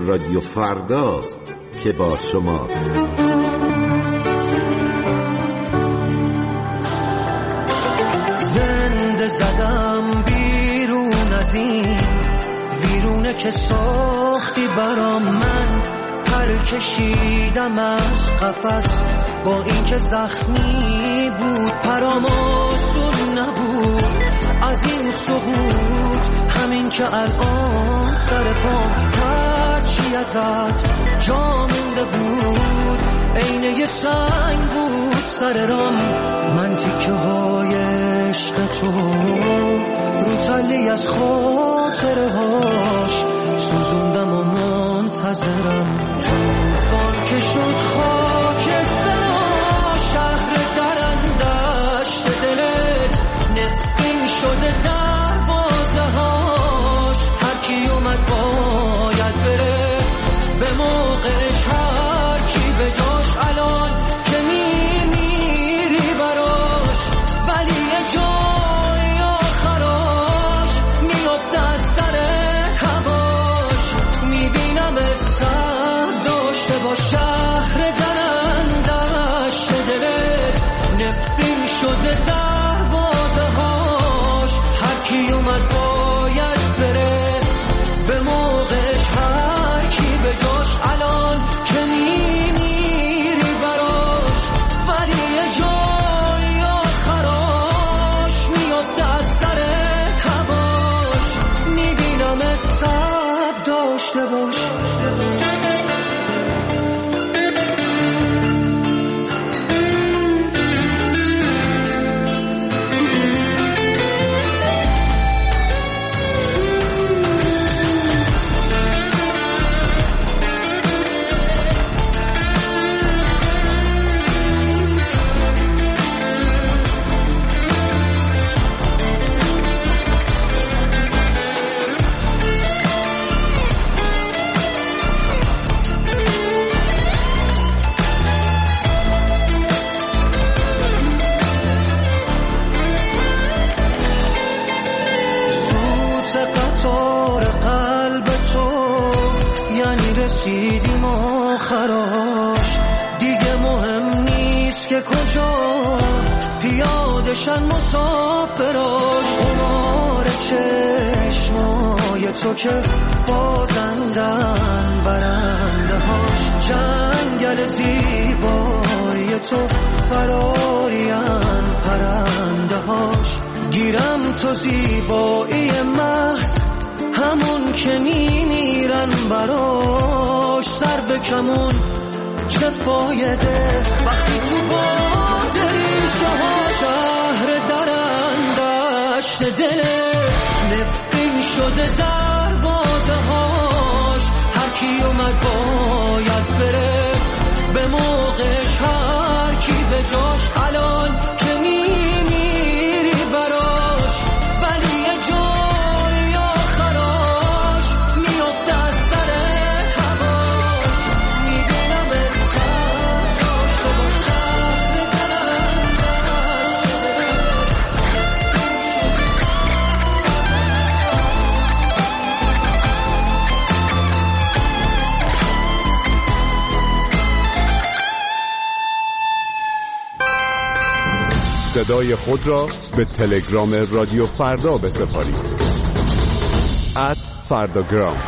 رادیو فرداست که با شماست. زنده زدم بیرون از این ویرونه که ساختی برام، من پر کشیدم از قفس با این که زخمی بود، پرام آسون نبود از این سقوط، همین که الان سر پام هرچی ازت جا مونده بود عین یه سنگ بود سر رام. من تیکه های عشق تو رو تلی از خاطره هاش سوزوندم و منتظرم، توفان که شد خاکستر شهر درندشت دلت نفرین شده دروازه هاش، هر کی اومد باید بره به موقعش، هر کی به جاش الان که میمیری براش، ولی یه جای آخراش میفته از سر هواش، میبینمت سر داشته با شهر درندشت دلت نفرین شده دروازه هاش، هر کی اومد باید بره به موقعش، هر کی به جاش الان که میمیری براش، ولی یه جای آخراش میفته از سر هواش، میبینمت صبر داشته باش. رسیدیم آخراش، دیگه مهم نیست که کجا پیادشن مسافراش، خمار چشمای تو که بازندن برنده هاش، جنگل زیبای تو فرارین پرنده هاش، گیرم تو زیبایی محض همون که میمیرن براش، سر به کمون چه فایده وقتی تو باد ریشه ها، شهر درندشت دلت نفرین شده دروازه هاش، هر کی اومد باید بره به موقعش، هر کی به جاش الان که میمیری براش، ولی یه جای آخراش میفته از سر هواش، میبینم سر داشته با شهر درندشت صدای خود را به تلگرام رادیو فردا بسپارید. @فرداگرام.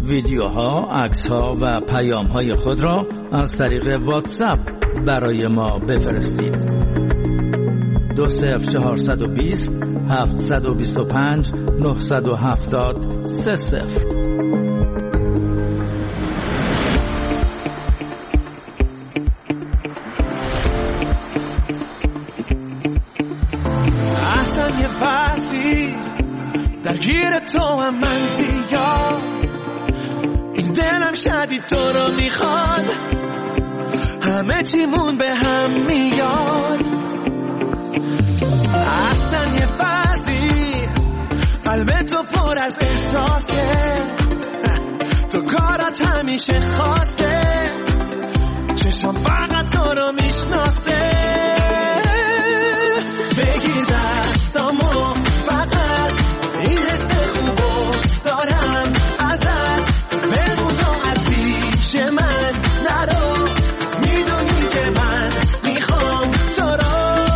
ویدیوها، عکس‌ها و پیام‌های خود را از طریق واتساپ برای ما بفرستید. 20420 725 970 30. احسن یه وقتی درگیر تو هم من زیاد، این دلم شدید تو رو میخواد، همه چیمون به هم میاد. احسن یه وقتی قلب تو پر از احساسه، تو کارات همیشه خاصه، چشم فقط تو رو میشناسه. بگیر دستامو فقط، این حس خوبو دارم ازت، بمون از پیش من نرو، میدونی که من میخوام تو رو.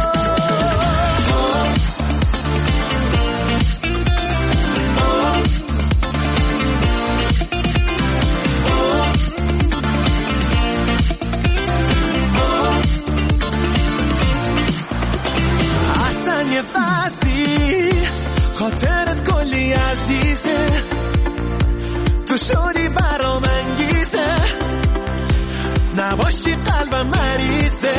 احسن یه فصلی خاطرت کلی عزیزه، تو شدی برام انگیزه، نباشی قلبم مریضه.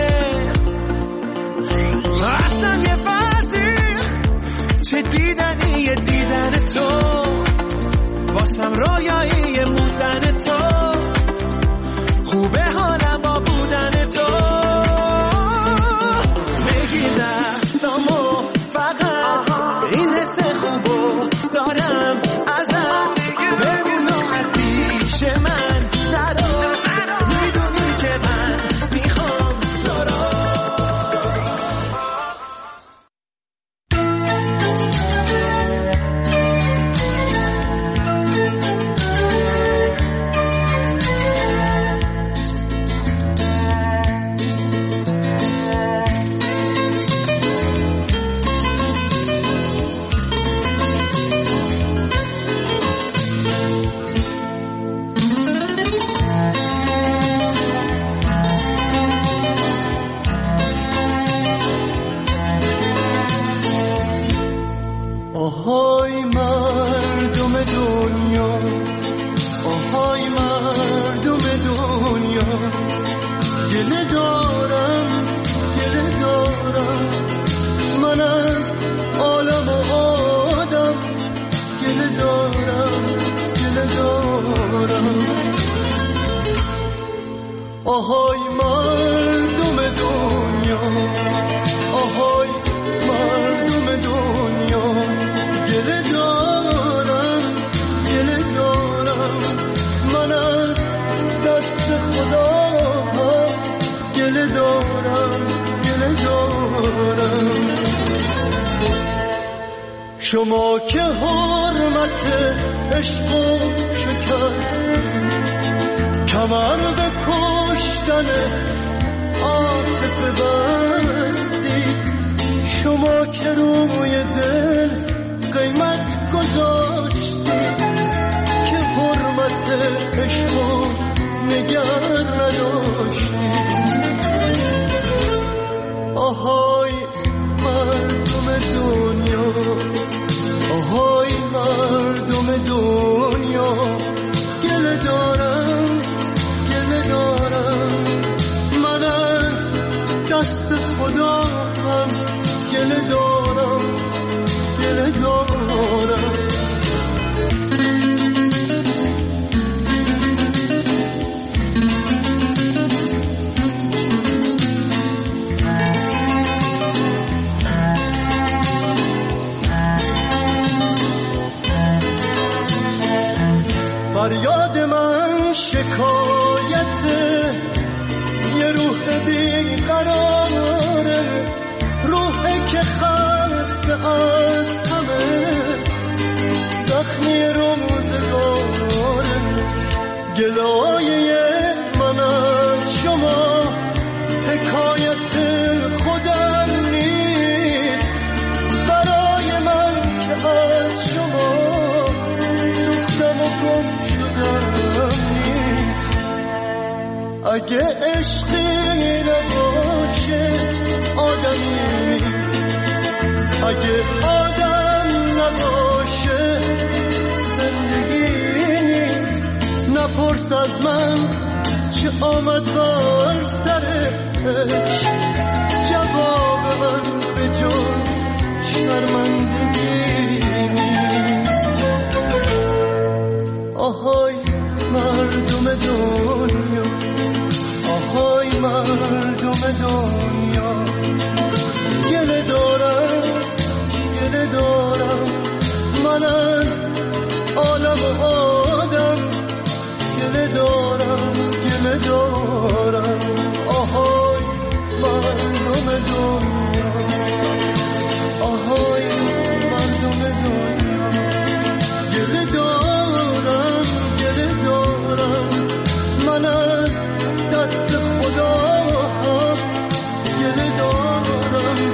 اصلا یه فصلی چه دیدنی دیدن تو، واسم رویایی موندن تو، خوبه حالم با بودن تو. بگیر دستامو فقط، این حس خوبو دارم ازت، ببینم از پیش من نرو، میدونی که من میخوام تو رو. آهای مردم دنیا، آهای مردم دنیا، گله دارم گله دارم من از عالم و آدم، گله دارم گله دارم. آهای مردم دنیا، آهای مردم دنیا، گله دارم گله دارم من از دست خدا، گله دارم گله دارم. شما که حرمت عشق و شکستید، کمر به کشتن عاطفه بستید، شما که روی دل قیمت گذاشتید، که حرمت عشق و نگر نداشتید. آهای مردم دنیا، آهای مردم دنیا، گله دارم گله دارم من از دست خدا هم، گله دارم گله دارم. فریاد من شکایت یه روح بیقراره، روحی که خسته از همه زخمی روزگاره. گلایه من از شما حکایت خودم نیست، برای من که از شما سوختم و گم شدم اگه عشقی نباشه آدمی نیست، اگه آدم نباشه زندگی نیست. نپرس از من چه آمد بر سرش، جواب من به جز شرمندگی نیست. آهای مردم دنیا، آهای مردم دنیا، گله دارم من از عالم و آدم، گله دارم آهای مردم دنیا، آهای مردم دنیا، گله دارم من از دست خدا، گله دارم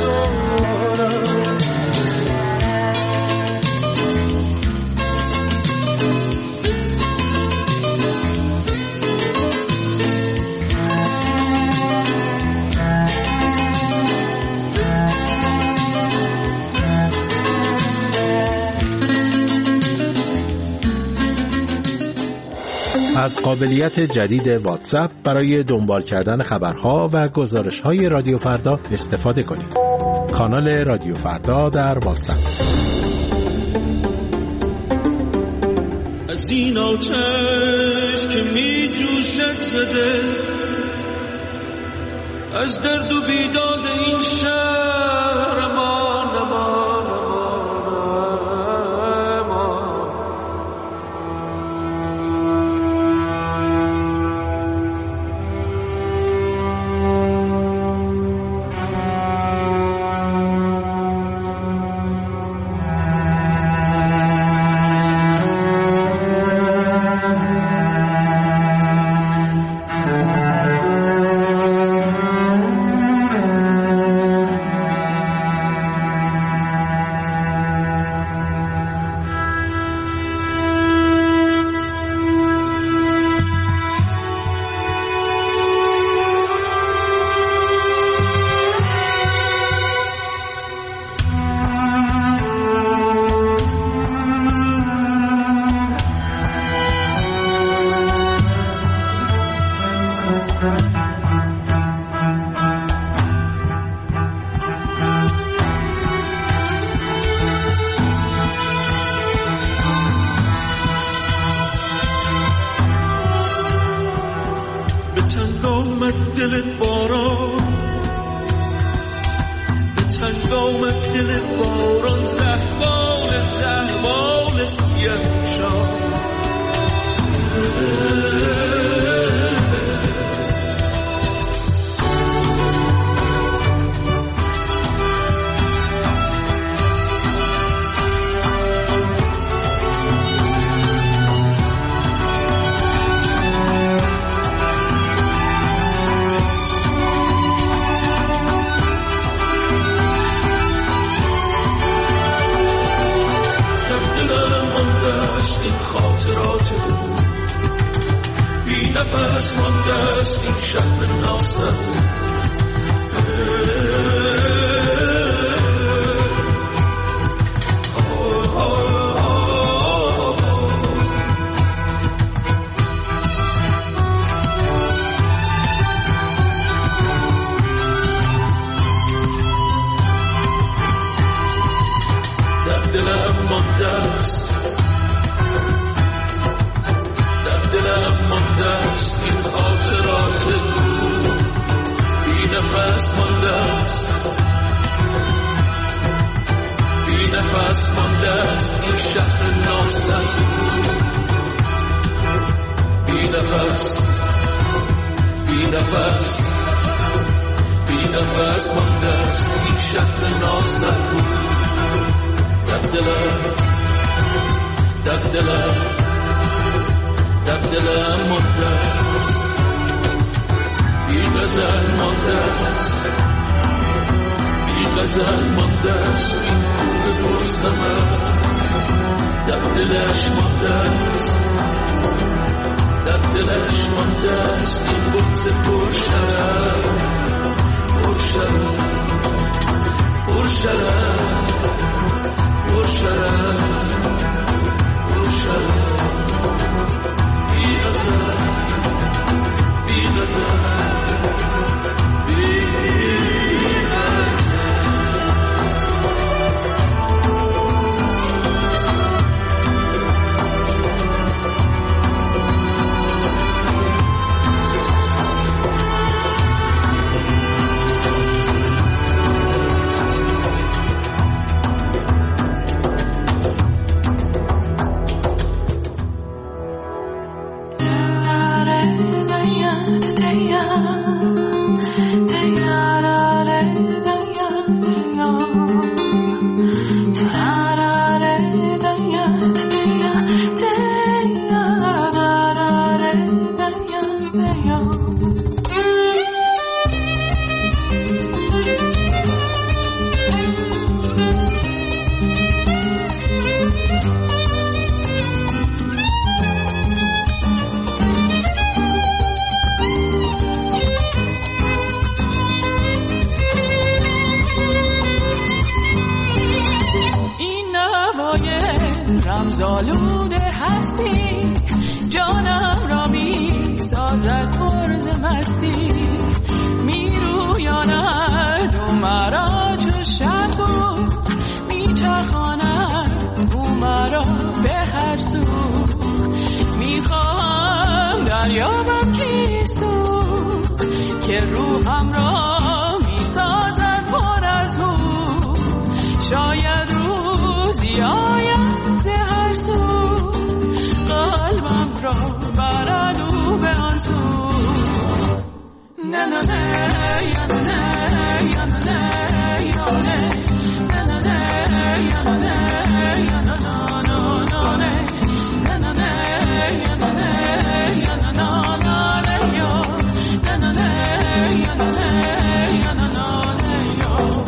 از قابلیت جدید واتساپ برای دنبال کردن خبرها و گزارش‌های رادیو فردا استفاده کنید. کانال رادیو فردا در واتساپ. از این آتش که می جوشد زده، از درد و بیداد این شهر ما دل باران، به تنگ آمد دل باران، زهبال سیاه شد. نفس مانده است این شهر ناسم، در دلم مانده است، این خاطرات دور، بی نفس مانده است این شهر ناسم، بی نفس مانده است این شهر ناسم. در دلم مانده است، این غزل مانده است این کوه پرسمر، در دلش مانده است، در دلش مانده است این بغض پرشرف پرشرف پرشرف پرشرف پرشرف بی غزل بی غزل رمزآلود هستی جانم را می سازد پرز مستی می رویاند او مرا چو شبو می چرخاند او مرا به هر سو می خواهم دریابم کیستو که روحم را می سازد پر از او شاید روزی آید هر سو قلبم را برد او به آن سو نه نه نه یا نه یا نه یا نه نه نه نه یا نه یا نه نه نه نه نه یا نه یا نه نه یا نه نه یا نه یا نه یا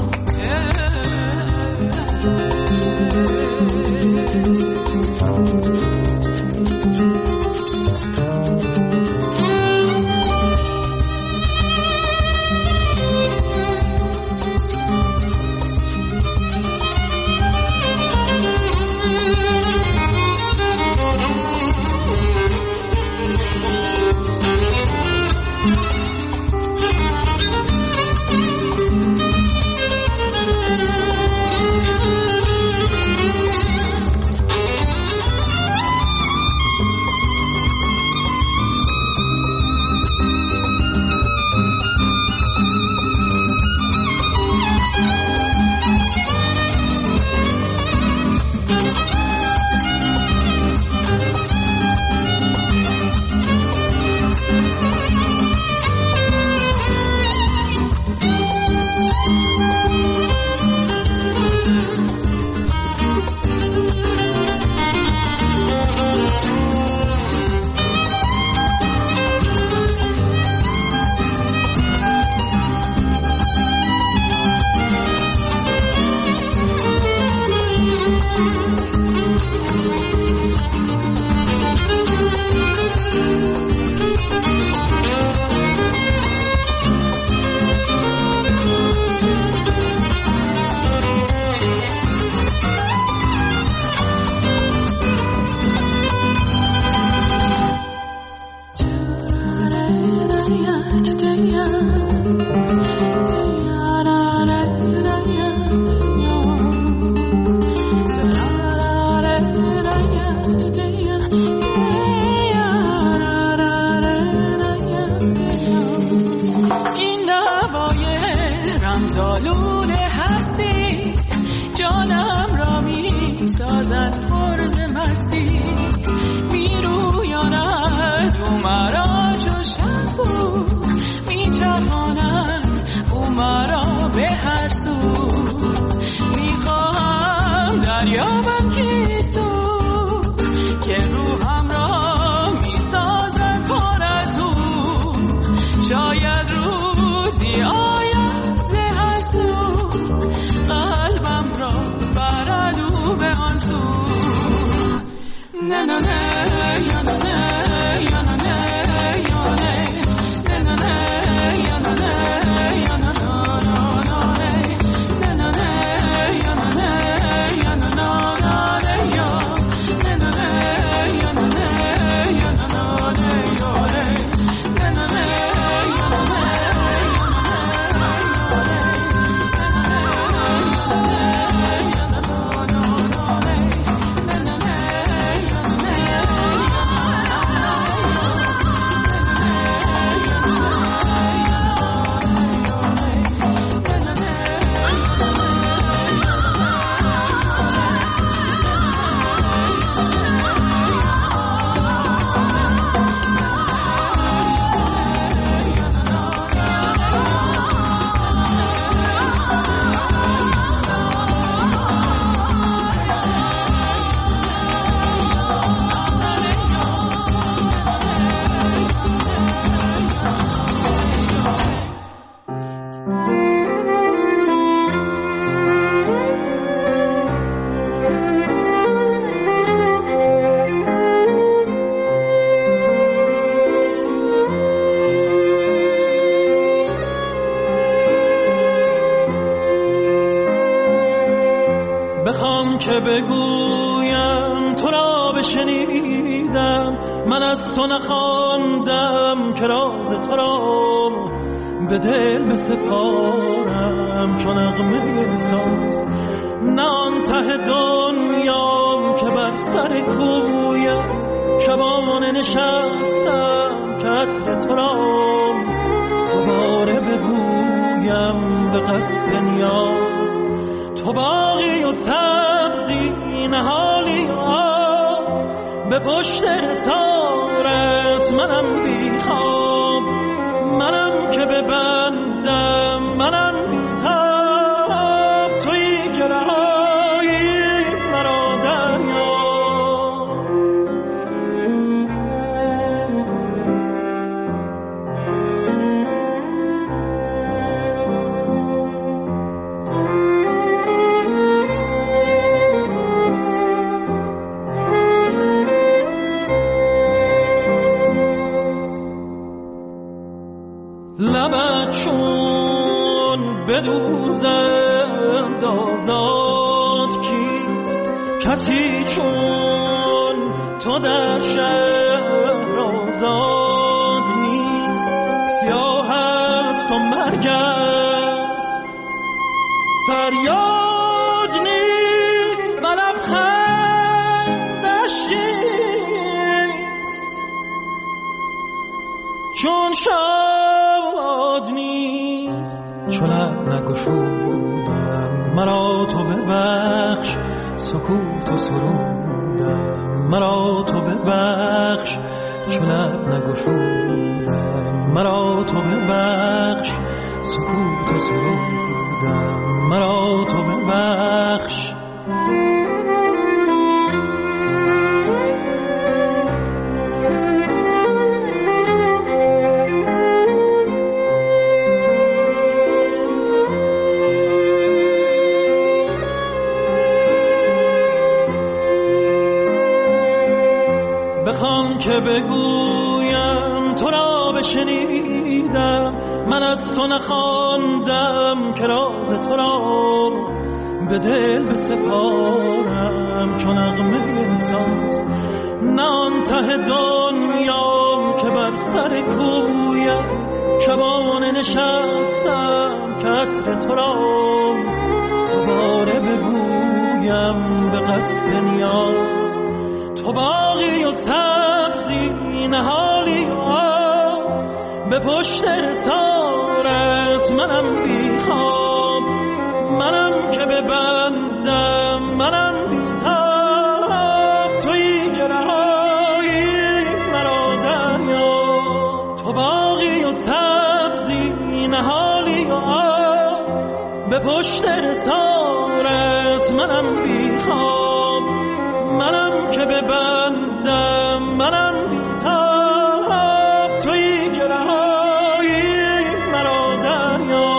رمزآلود هستی جانم را می سازد پرز مستی می رویاند او مرا چو شبو می چرخاند او مرا به هر سو می خواهم دریابم کیستو که روحم را می سازد پر از او شاید روزی آید ز هر سو قلبم را برد او به آن سو نه نه نه یا نه یا نه بخوام که بگویم تو را بشنیدم، من از تو نخواندم که راز تو را به دل بسپارم چون نغمه ساز. نه آن ته دنیام که بر سر کویت شبانه نشستم که عطر تو را دوباره ببویم به قصد نیاز. تو باغی و سبزی نهالی آب، به پشت رسارت منم بیخواب، منم که ببندم منم بیتاب، تویی که رهایی مرا دریا. لبت چون بدوزم دازاد کیست، کسی چون تو در شهر آزاد نیست. سیاه است و مرگ است فریاد نیست، و لبخندش نیست چون شاد نیست. چون لب نگشودم مرا تو ببخش، سکوت و سرودم مرا تو ببخش. چون لب نگشودم مرا تو ببخش، سکوت و سرودم مرا تو ببخش. بخوام که بگویم تو را بشنیدم، من از تو نخواندم که راز تو را به دل بسپارم چون نغمه ساز. نه آن ته دنیام که بر سر کویت شبانه نشستم که عطر تو را دوباره ببویم به قصد نیاز. تو باغی و سبزی نهالی آب، به پشت رسارت منم بیخواب، منم که ببندم منم بیتاب، تویی که رهایی مرا دریا. تو باغی و سبزی نهالی آب، به پشت رسارت منم بیخواب، منم که ببندم منم بیتاب، تویی که رهایی مرا دریا.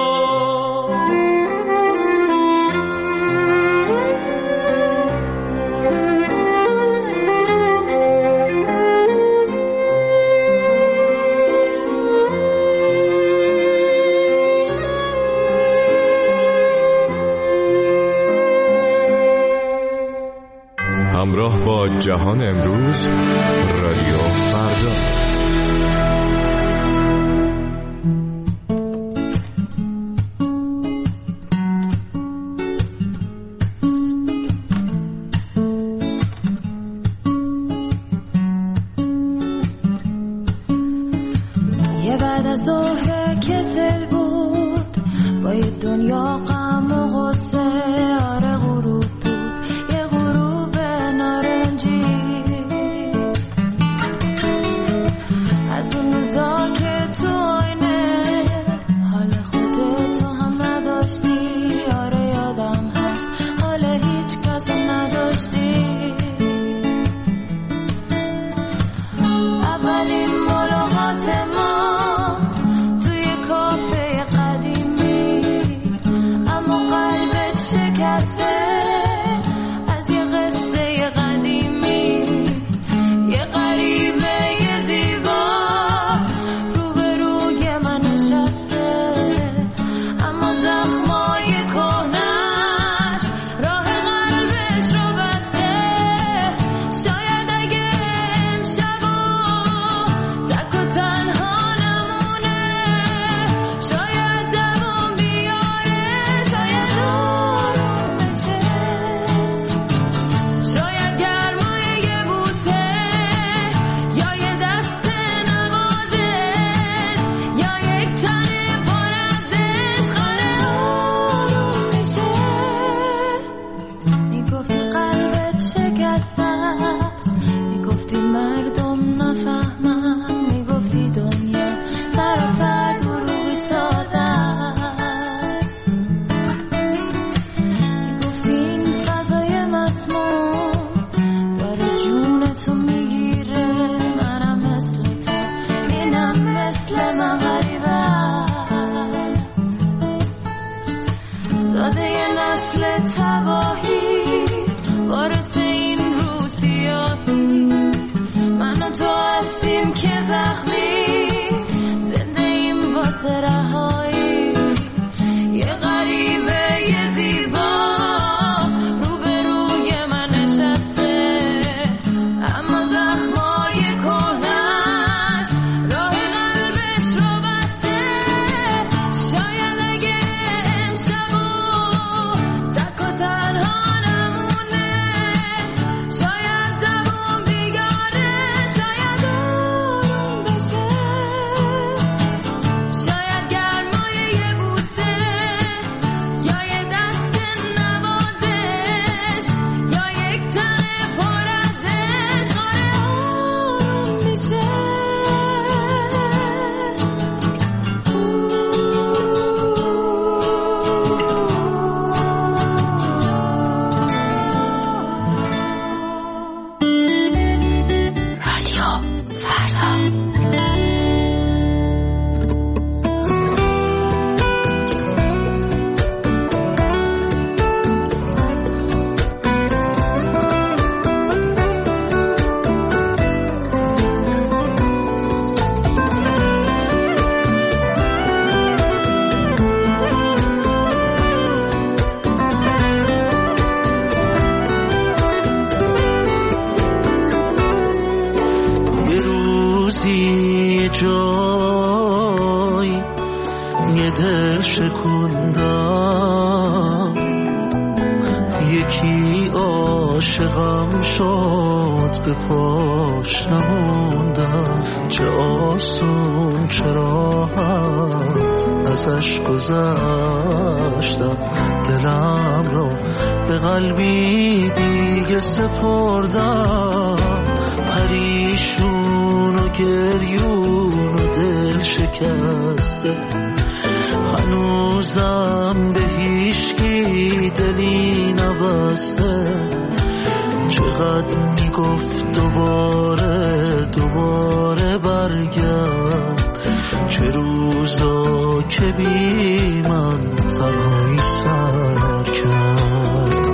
همراه با جهان امروز، رادیو فردا. یه بعد از ظهر کسل بود، با یه دنیا غم و غصه، آره غروب بود، یه غروب نارنجی. از یکی عاشقم شد به پاش نموندم، چه آسون چه راحت ازش گذشتم، دلم رو به قلبی دیگه سپردم، پریشون و گریون و دل شکسته، هنوزم به هیچکی دلی نبسته، چقدر میگفت دوباره برگرد، چه روزا که بی من تنهایی سر کرد.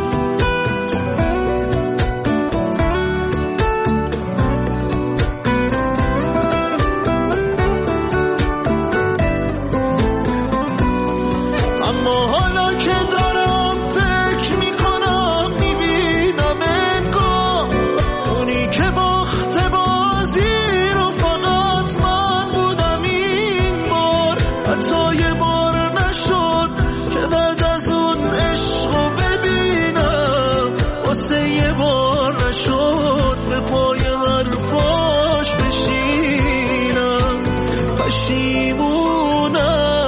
اما حالا که دارم فکر میکنم میبینم انگار اونی که باخت بازی رو فقط من بودم این بار، حتی یه بار نشد که بعد از اون عشقو ببینم، واسه یه بار نشد به پای حرفاش بشینم، پشیمونم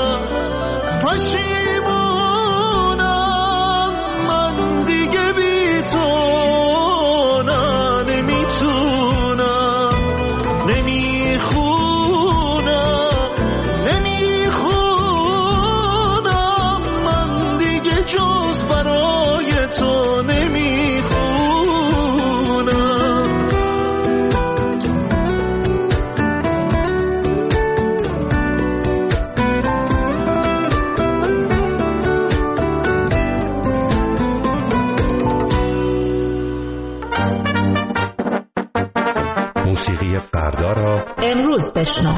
من دیگه بی تو نمیتونم، نمیخونم من دیگه جز برای تو نمیخونم. موسیقی فردا را امروز بشنو.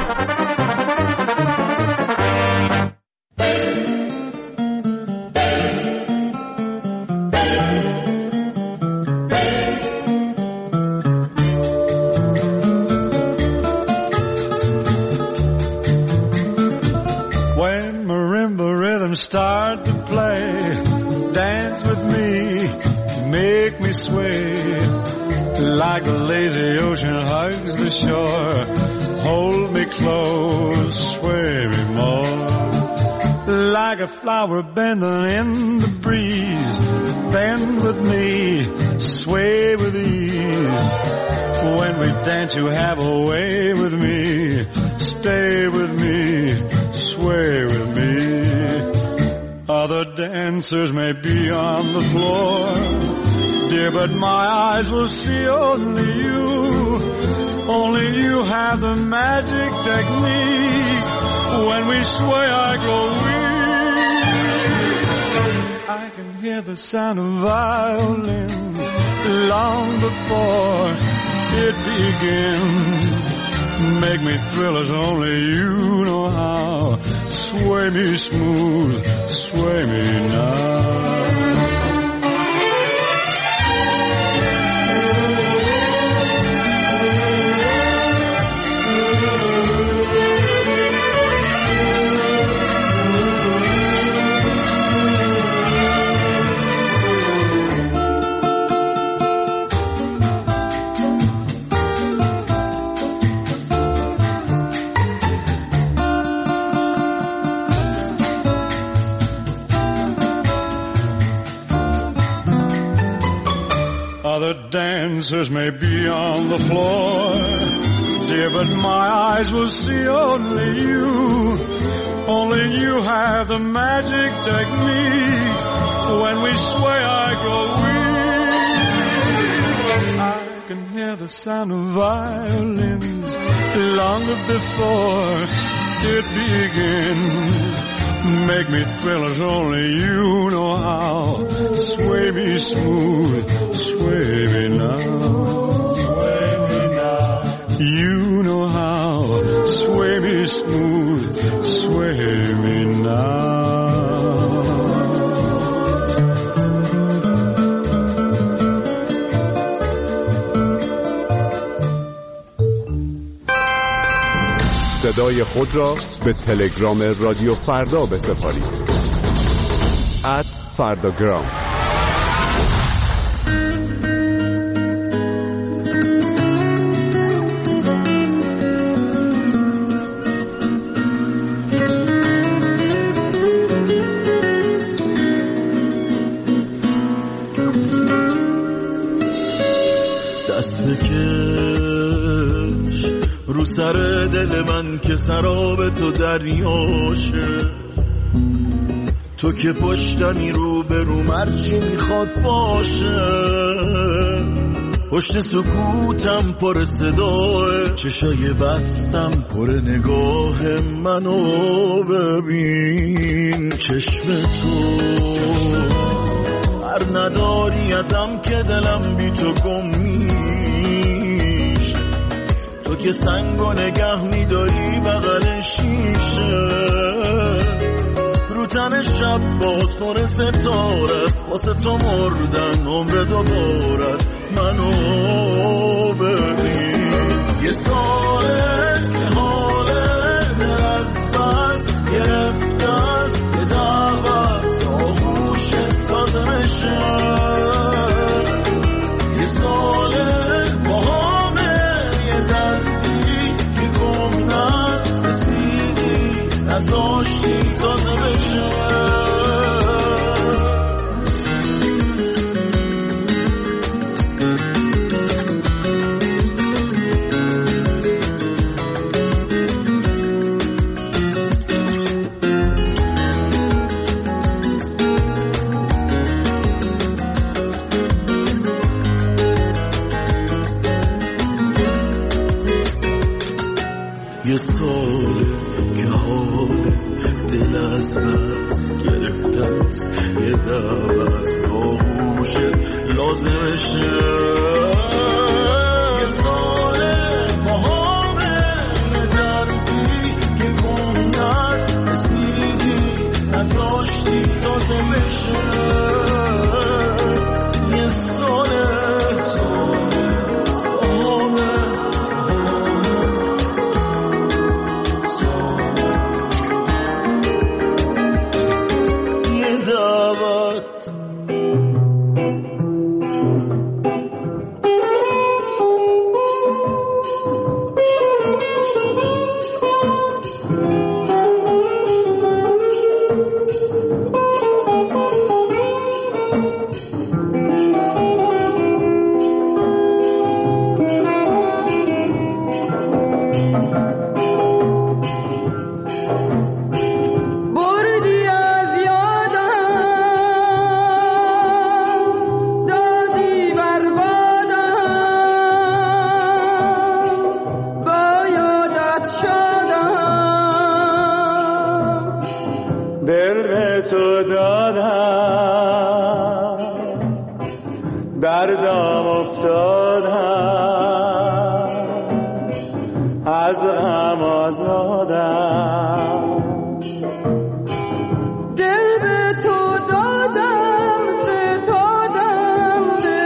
When marimba rhythms start to play, dance with me, make me sway, like a lazy ocean hugs the shore, hold me close, sway me more, like a flower bending in the breeze, bend with me, sway with ease, when we dance you have a way with me, stay with me, sway with me. Other dancers may be on the floor, dear, but my eyes will see only you. Only you have the magic technique. When we sway I go weak. I can hear the sound of violins long before it begins. Make me thrill as only you know how. Sway me smooth, sway me now. Other dancers may be on the floor, dear, but my eyes will see only you. Only you have the magic technique. When we sway I go weak. I can hear the sound of violins long before it begins. Make me thrill as only you know how. Sway me smooth, sway me now. Sway me now. You know how. Sway me smooth, sway me now. صدای خود را به تلگرام رادیو فردا بسپارید. @فرداگرام. دست بکش رو سر دل من که سراب تو دریاشه، تو که پشتمی رو به رو مرچی میخواد باشه، پشت سکوتم پر صداه، چشای بستم پر نگاه منو ببین، چشم تو هر نداری ازم که دلم بی تو گم میشه، تو که سنگو نگه میداری بغل شیشه، رو تن شب باز پر ستاره است، واسه تو مردن عمر دوباره است، منو ببین. یه ساله که حاله دل از بس گرفته است، یه دعوت آغوشت تازه یه ساله با همه یه دردی که گم نست رسیدی نزاشتی تازه بشه. یه ساله که حال دل از بس گرفته است، یه دعوت آغوشت لازمشه، یه ساله با همه یه دردی که گم نست رسیدی نزاشتی تازه بشه، یه ساله دردم افتادم از غم آزادم، دل به تو دادم فتادم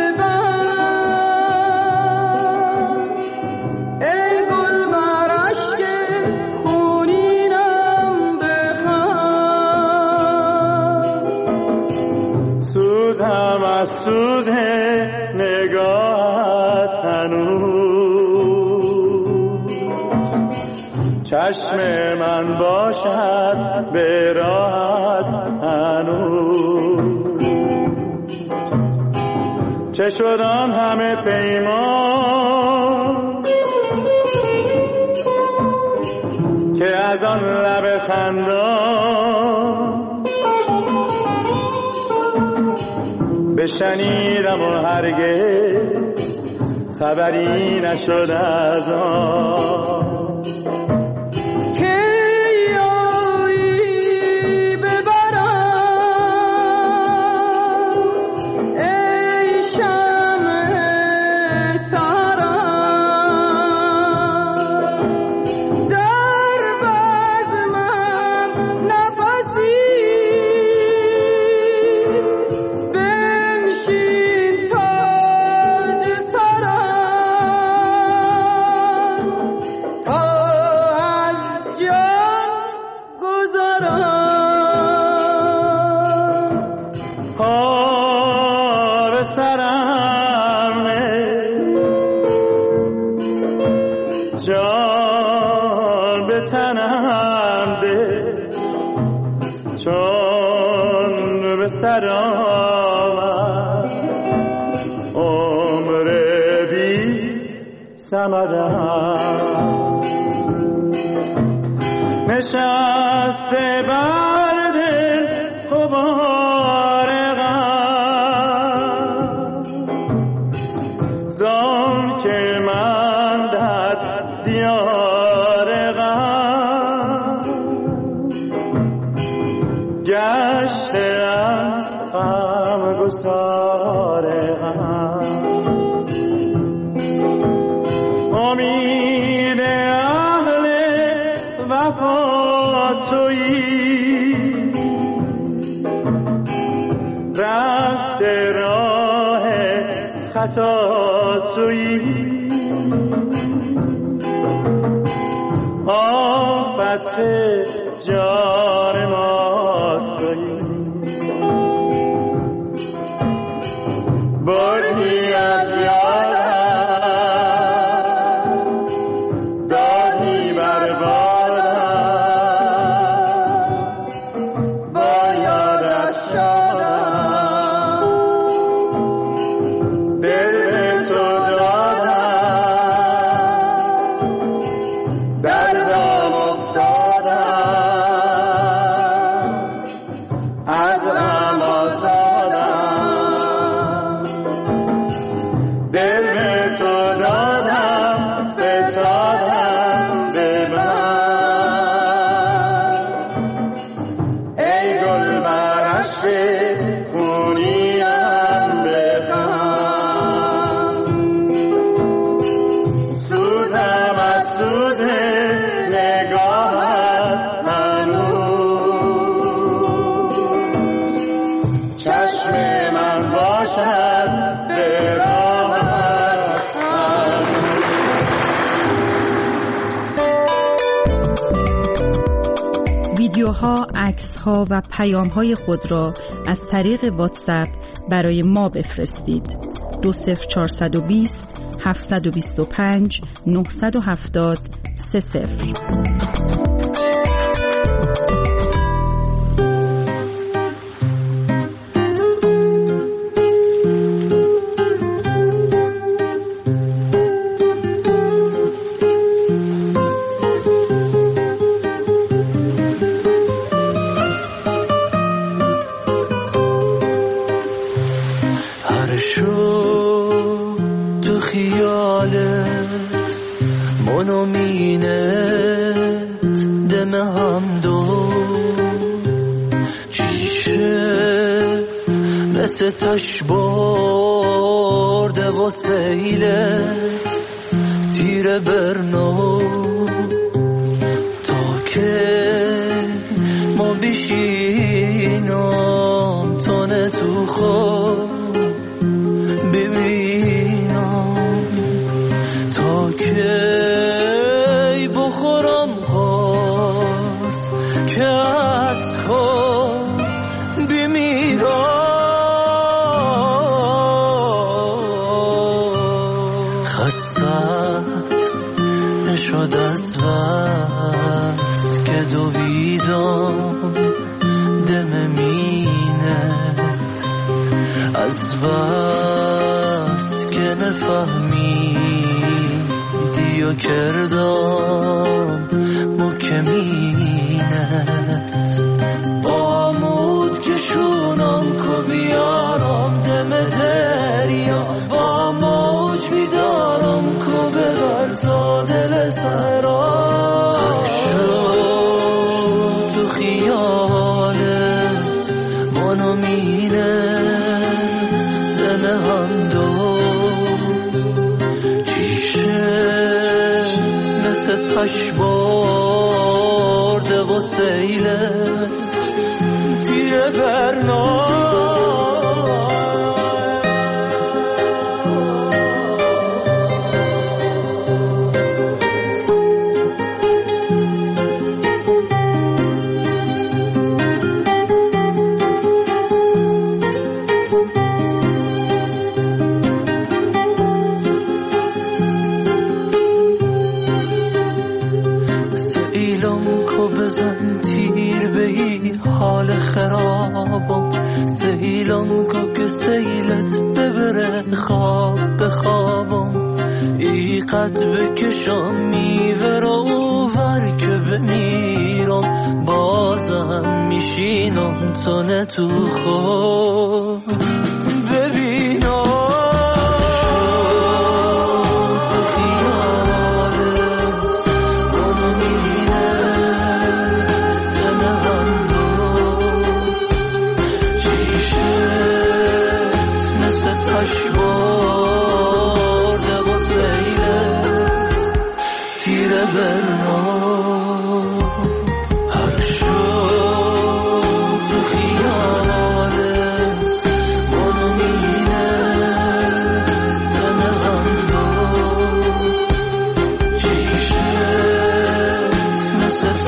ببند، ای گل بر اشک خونینم بخند، سوزم از سوز نگاهت هنوز، چشم من باشد به راحت هنوز، چه شدم همه پیمان که از آن لب خندان بشنیدم و هرگز خبری نشد از آن، که یاری ببرم ای شمع سرم، در بزمم نفسی بنشین تاج سرم، تا از جان گذرم، پا به سرم جان به تنم ده، چون به سر آمد عمر بی سمدم نشسته بر دل غبار غم زان که من در دیار غم گشتم غمگسار غم امید اهل وفا تویی رفت راه خطا تویی آفت جان ما تویی بردی از یادم دادی بر بادم با یادت شدم دل به تو دادم دردم افتادم از غم آزادم دل به تو دادم فتادم به من ای گل بر عشق خونیم بخند سوزم از سوز نگاهت هنوز چشم من باشد به راهت ویدیوها، عکس‌ها و پیام‌های خود را از طریق واتساپ برای ما بفرستید. 20420 725 970 30. هر شو تو خیالت منومینت دم هم دو چیشه مثل تش برده و سیلت تیر برنو تا که ما بشینم تانه تو خود ببینم تا کی بخورم خورد که از خود بمیرم خستت نشد از بس که دویدم دم مینه از بس که نفهمیدی و کردم مکمینت بامود که شونم که بیارم دم دریا با موج بیدارم که ببر تا دل سرا شد تو خیالت منومینت دم هم دو چیشه مثل تش برده و سیلت تیر برنامه بزن تیر به این حال خرابم سیلم که سیلت ببره خواب بخوابم ای خط بکشم میوه رو ور که بمیرم بازم میشینم تو نه تو خود ببینم تو خیالت منو میره تنم رو چیشت مثل تشبارده و سیلت تیره برنام هر شب تو خیالت منو میره تنم رو چیشت مثل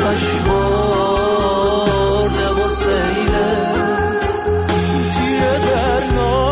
تشبارده و سیلت تیره برنام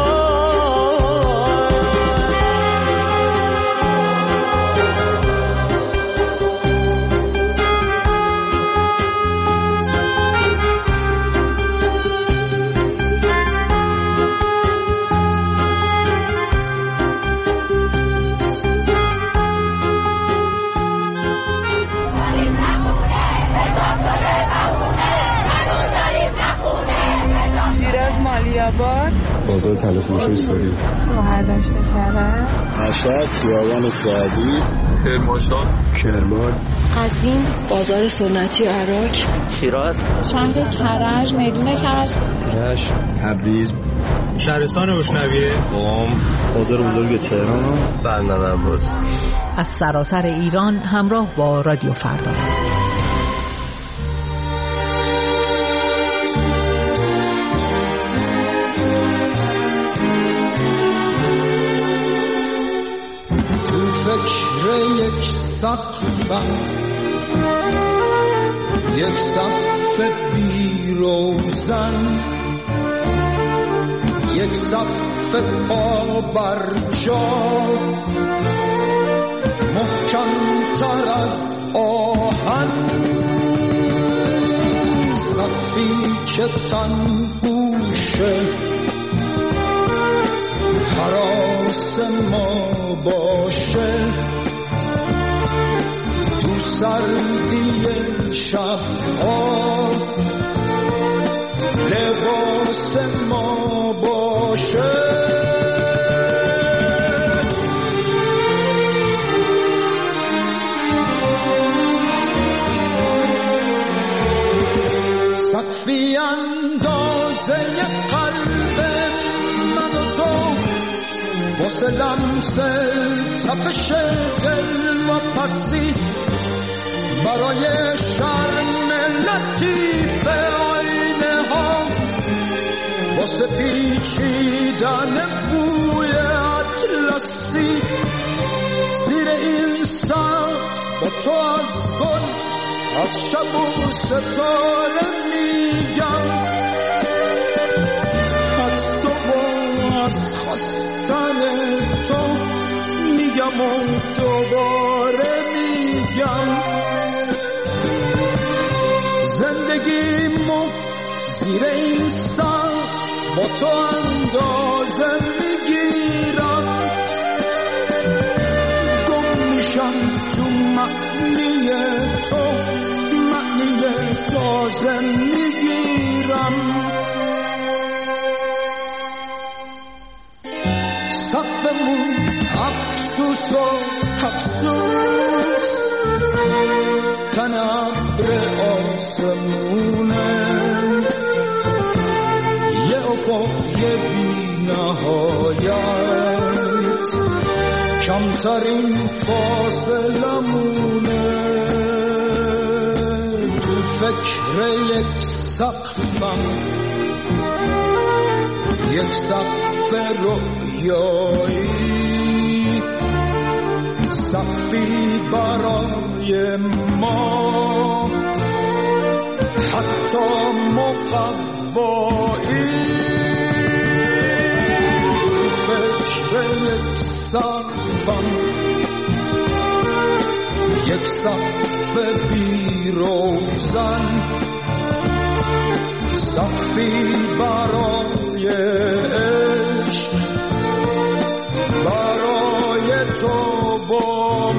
شیراز مالیاباد بازار تلفروشی سوری شهرداشت کرد مشهد خیابان سعدی کرمانشاه کرمان قزوین بازار سنتی عراق شیراز شهر کرج میدون کرج تبریز شهرستان روشنویه قم بازار بزرگ تهران بندر عباس از سراسر ایران همراه با رادیو فردا. فکر یک سقفم یک سقف بی روزن یک سقف پا بر جا محکم تر از آهن سقفی که تنگوشه حراس ما باشه تو سردی شبها لباس ما باشه سقفی اندازه قلب من و تو واسه لمس تپش دل و پسی برای شرم لطیف آینه ها واسه پیچیدن بوی اطلسی زیر این سقف با تو از گل از شب و ستاره میگم از تو با از خواستن تو میگم و دوباره میگم زندگیمو زیر این سقف با تو اندازه میگیرم گم میشم تو معنی تو معنی تازه میگیرم سقفمون افسوس و افسوس تن ابر آسمونه یه افق یه بی نهایت کمترین فاصلمونه تو فکر یک سقفم یک سقف رویایی سقفی برای ما حتی مقوایی فکر یک سقفم یک سقف بی روزن سقفی برای عشق برای تو با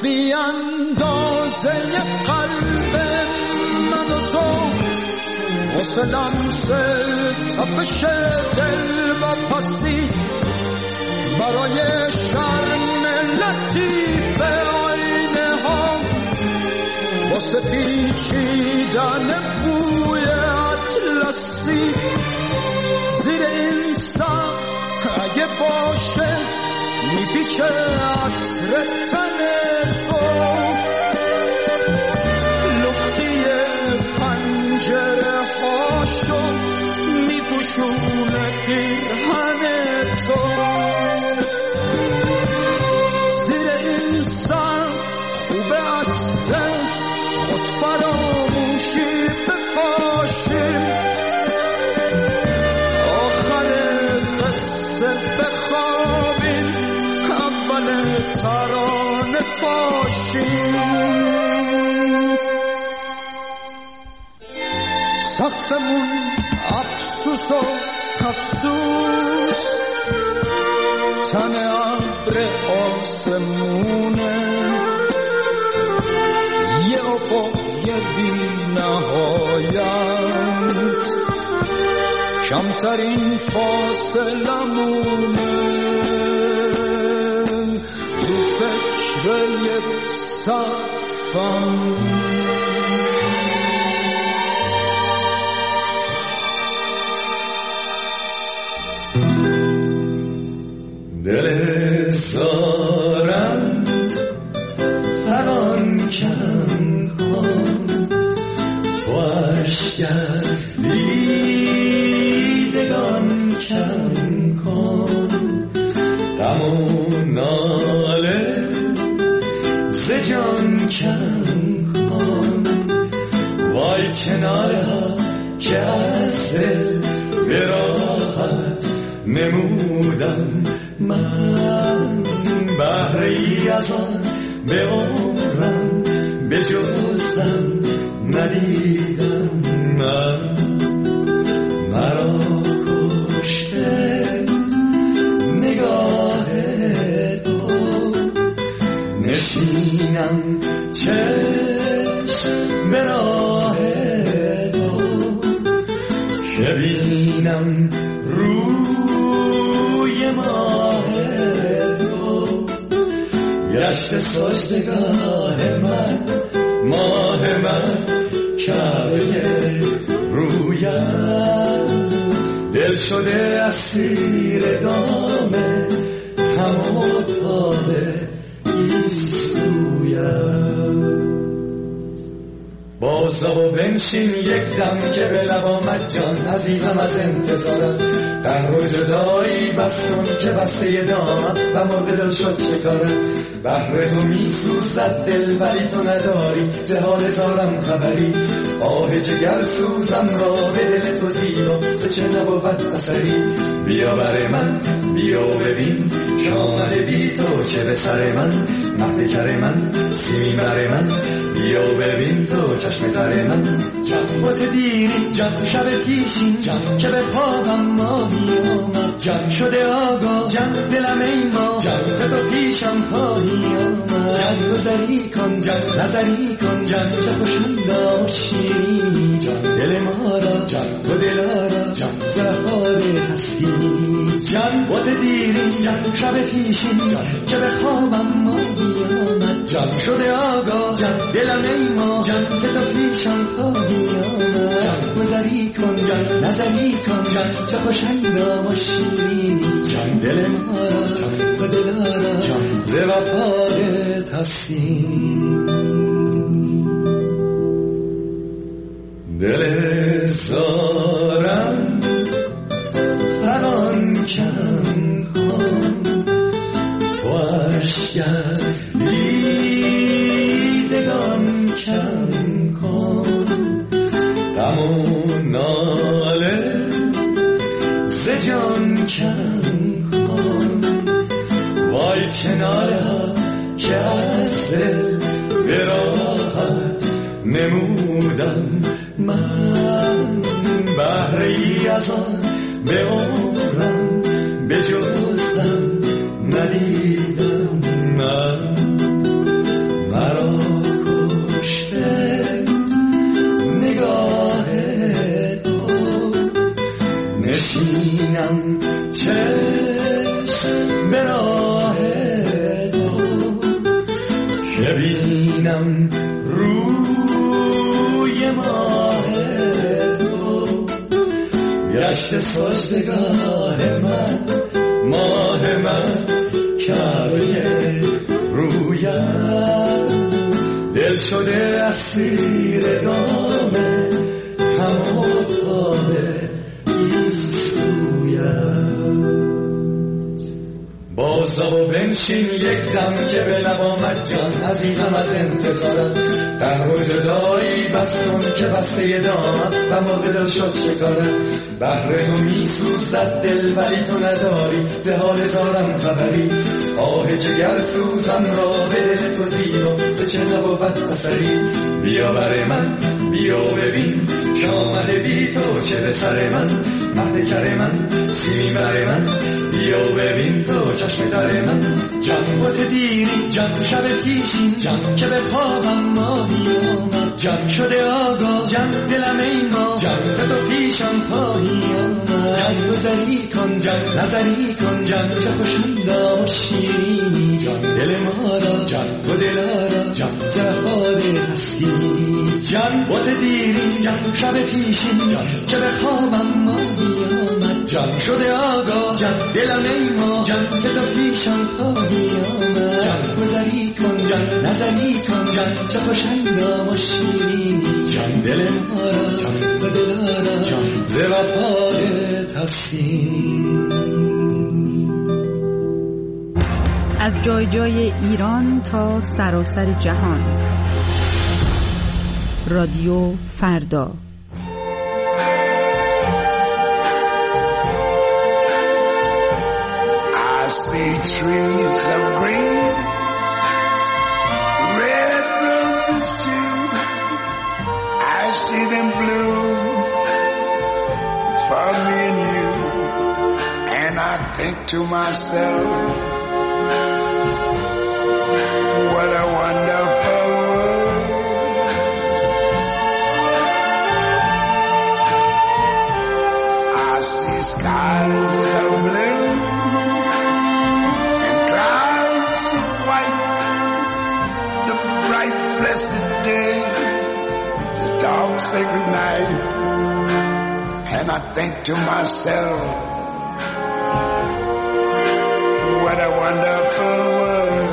بی اندازه قلب من و تو واسه لمس تپش دل و پسی برای شرم لطیف آینه ها واسه پیچیدن بوی اطلسی زیر این سقف اگه باشه میپیچه عطر تن تو لختی پنجره هاشو میپوشونه پیرهن تو زیر این سقف خوب عطر خود فراموشی بپاشیم آخر قصه بخوابیم اول ترانه پاشیم سقفمون افسوس و افسوس تن ابر آسمونه یه افق یه بی نهایت کمترین فاصلمونه تو فکر یک سقفم دل سارم فران کن کن و عشق از دیدگان کم کن غم و ناله ز جان کم کن وای کناره ها که از دل به راحت نمودم من بهره‌ای از آن به عمرم به جزم ندیدم من مرا کشته نگاه تو نشینم چشم به راه تو که بینم روی ماه تو گشت سجدگاه من ماه من کعبه رویت دل شده اسیر دام هموتاب ایستویت بازا و بنشین یک دم که به لب آمد جان عزیزم از انتظارم قهر و جدایی بس کن که بسته دامم و مرد دل شد شکارم بهر تو می سوزد دل ولی تو نداری ز حال زارم خبری آه جگر سوزم را به دل تو زیرا ز چه نبود اثری بیا بر من بیا ببین که آمده بی تو چه به سر من مهد کر من سیمی بر من بیا ببین تو چشم در من جنبات دیری جن شب پیشین جن که به خوابم ماهی آمد جن شده آگاه جن دلم ای ما جن به تو پیشم خواهی آمد جن گذری کن جن نظری کن جن چه خوشم داشتی جن دل ما را جن تو دلارا جن زهار هستی جنبات دیری جن شب پیشین جن که به خوابم ماهی آمد جن شده آگاه جن دلم ای ما جن که تو پیشم خواهی آمد جن گذری کن جن نظری کن جن چه خوشنگام و شیرینی جن دل ما را جن تو دلارا جن ز وفایت هستی دل زارم فران کن کن و عشق از دیدگان کم کن غم و ناله ز جان کم کن وای کناره ها که از دل به راحت نمودم من بهره‌ای از آن به عمرم به جزم ندیدم من که بینم روی ماه تو گشت سازگار من، ماه من کعبه رویت، دل شده اسیر دام تمام این سویت. بازا و بنشین یک دم که به لب آمد جان، عزیزم از انتظارم قهر و جدایی بستون که بسته دامم و مرد دل شد شکارم. بهر تو می سوزد دل ولی تو نداری ز حال زارم خبری، آه جگر سوزم را به دل تو زیر و ز چه نبود اثری. بیا بر من بیا ببین که آمده بی تو چه به سر من، مهد کر من سیمی بر من، بیا ببین تو چشم در من. جنبت دیری جم شب پیشین جم که به خوابم ماهی آمد، جم شده آگاه جم دلم ای ما، جم که تو پیشم خواهی آمد. جم گذری کن جم نظری کن جم چه خوشندام شیرینی، جم دل ما را جم تو دلارا جم زهاد هستی. جنبت دیری جم شب پیشین جم که به خوابم ماهی آمد، جم شده آگاه جم دلم ای ما، جم که تو پیشم خواهی آمد. جم گذری کن جم نظری کن جم چه خوشندام و شیرینی، جم دل ما را جم تو دلارا جم ز وفایت هستی. از جای جای ایران تا سراسر جهان، رادیو فردا. I see trees of green, red roses too. I see them bloom for me and you. And I think to myself, what a wonderful world. I see skies of blue and clouds of white, the bright blessed day, the dark sacred night. And I think to myself, what a wonderful world.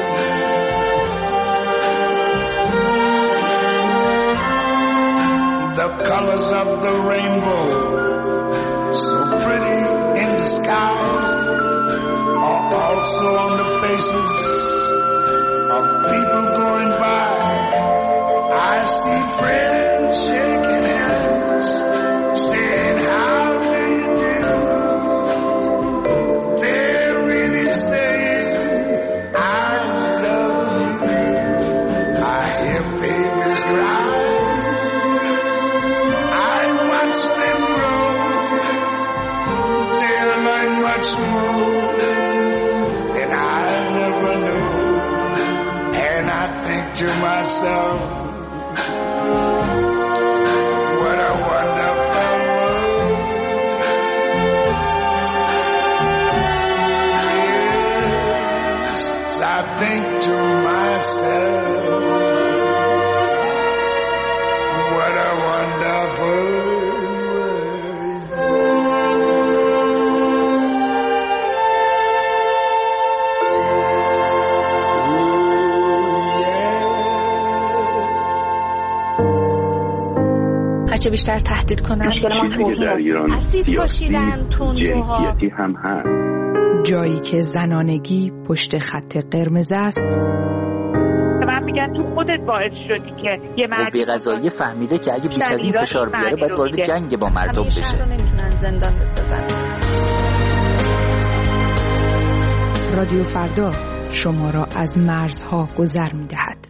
The colors of the rainbow, so pretty in the sky, are also on the faces of people going by. I see friends shaking hands, saying how do you do. They're really saying I love you. I hear babies cry, much more than I never knew. And I think to myself, what a wonderful world. Yes, I think to myself, what a wonderful world. چه بیشتر تهدید کنن در ایران اسید پاشیدن تندروها هم هست. جایی که زنانگی پشت خط قرمز است. من میگن تو خودت باعث شدی که یه قوه قضاییه فهمیده که اگه بیش از این فشار بیاره باید وارد جنگ با مردم بشه. همیشه رو نمیتونن زندان بسازن. رادیو فردا شما را از مرزها گذر میدهد.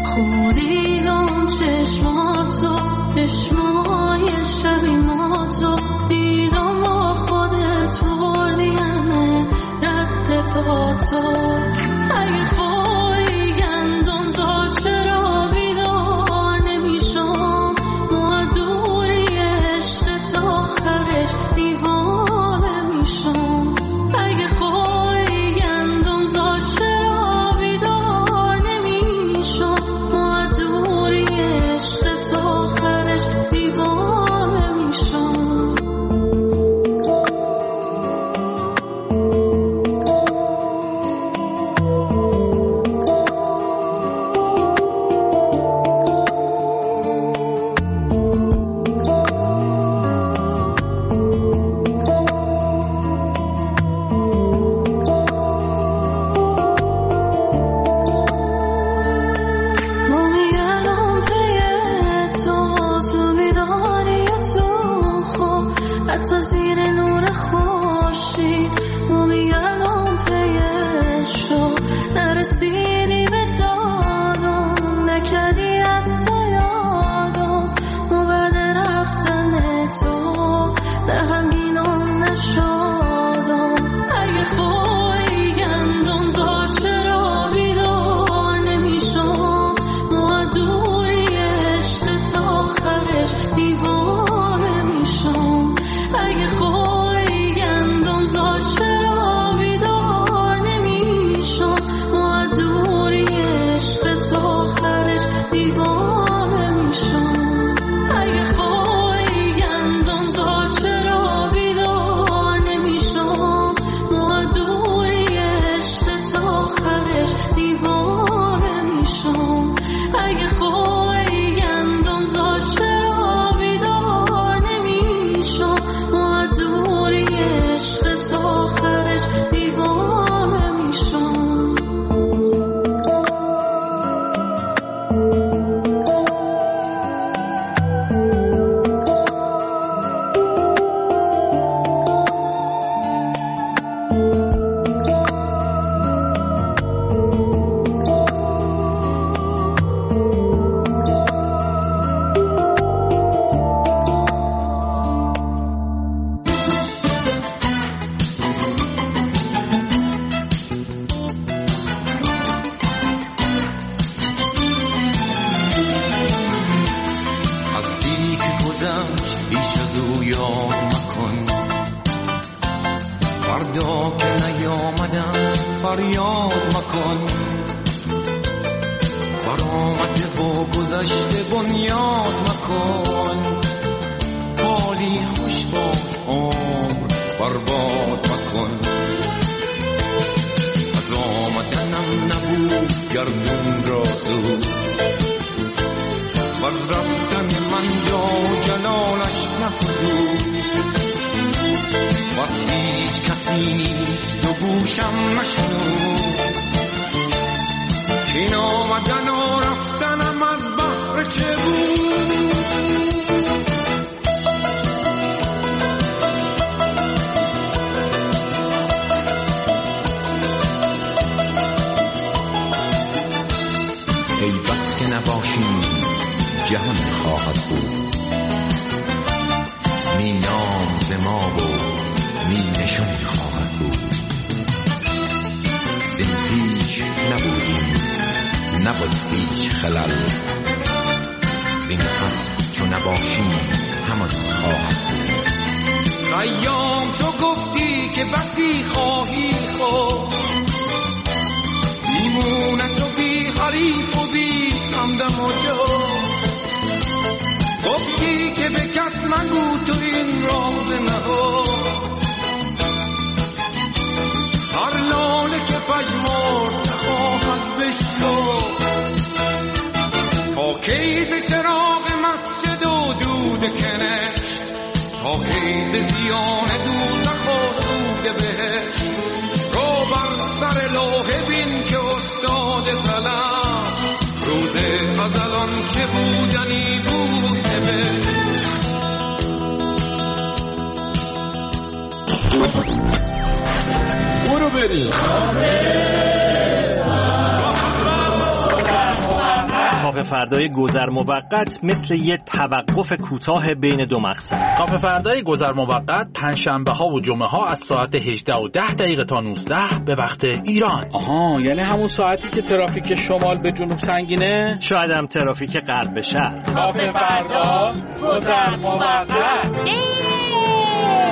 چشمای شبی ما تو آخرش دیوانه میشم. اگه خواهی گندم زاد چرا بیدار نمیشم. معدوری عشقت آخرش دیوانه میشم. حتی زیر نور خورشید ما میگردم پیشو. نرسیدی به دادم نکردی حتی یادم. ما بعد رفتن تو در غمگینم نشدم. اگه خواهی گندم زار چرا بیدار نمیشم. معدوری عشقت آخرش دیوانه میشم. اگه خواهی گندم زار چرا بیدار نمیشم. معدوری عشقت آخرش دیوانه میشم. اگه خواهی گندم زار چرا بیدار نمیشم. معدوری عشقت آخرش دیوانه میشم. اگه خواهی گندم زار چرا بیدار نمیشم. معدوری عشقت آخرش دیوانه میشم. جهان خواهد بود. نی نام به ما و نی نشان خواهد بود. زین پیش نبودیم نبود هیچ خلل. زین پس چون نباشیم همان خواهد بود. ایام تو گفتی که بسی خواهی خود میمونه تو بی حریف و بی همدم و جو. گفتی که به کس مگو تو این راز نهاد. هر لاله که پژمرد خواهد بشکو. تا کی به چراغ مسجد و دود کنشت. تا کی ز زیان دوزخ و سود بهشت. رو بر سر لوح بین که استاد فلک روز ازلان که بودنی بود نبشت. برو بریم. کافه فردای گذر موقت مثل یه توقف کوتاه بین دو مقصد. کافه فردای گذر موقت پنجشنبه ها و جمعه ها از ساعت 18:10 تا 19 به وقت ایران. آها، یعنی همون ساعتی که ترافیک شمال به جنوب سنگینه، شاید هم ترافیک غرب به شرق. کافه فردا گذر موقت.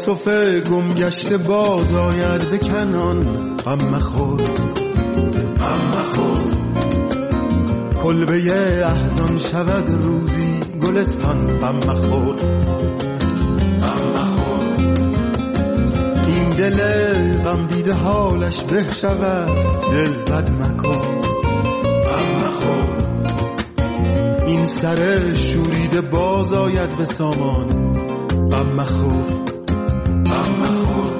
یوسف گم گشته باز آید به کنعان، غم مخور غم مخور. کلبه احزان شود روزی گلستان، غم مخور غم مخور. این دل غم دیده حالش به شود، دل بد مکن غم مخور. این سر شوریده باز آید به سامان، غم مخور غم مخور.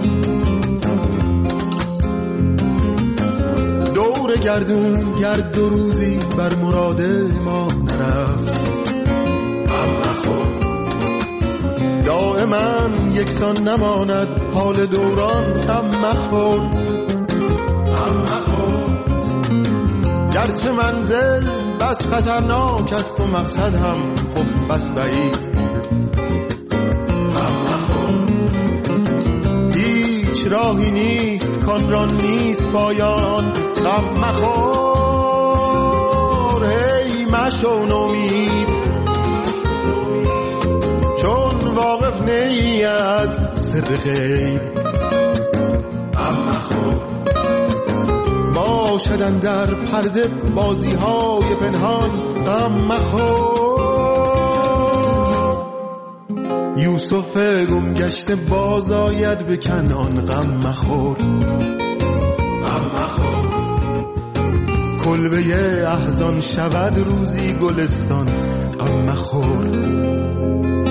دور گردون گرد دو روزی بر مراد ما نرفت، غم مخور. دائما یکسان نماند حال دوران، غم مخور غم مخور. گرچه منزل بس خطرناک است و مقصد هم خب بس بعید، غم مخور. هیچ راهی نیست کان را نیست پایان، غم مخور. هی مشو نومید چون واقف نی از سر غیب، غم مخور. باشدن در پرده بازی های پنهان، غم مخور. یوسف گم گشته باز آید به کنعان، غم مخور غم مخور. کلبه احزان شود روزی گلستان، غم مخور